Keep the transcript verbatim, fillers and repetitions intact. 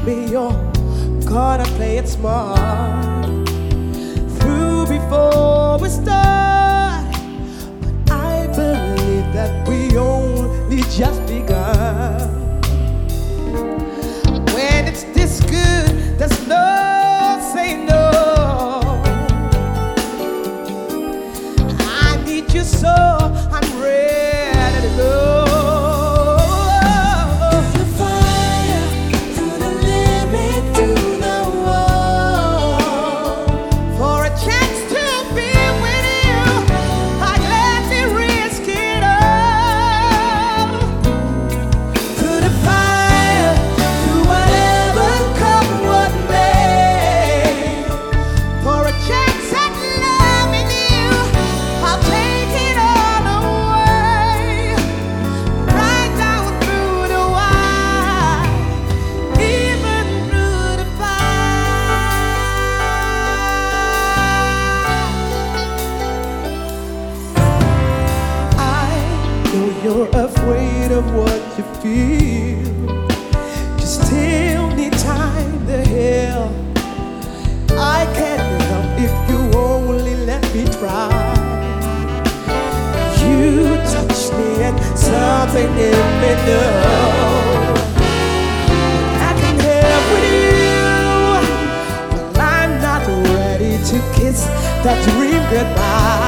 me you're gonna play it smart. Through before we start, but I believe that we only just begun. When it's this good, there's no say no. I need you so I'm ready to go. You're afraid of what you feel. Just tell me time to heal. I can't help if you only let me try. You touch me and something in me knows I can help with you, but I'm not ready to kiss that dream goodbye.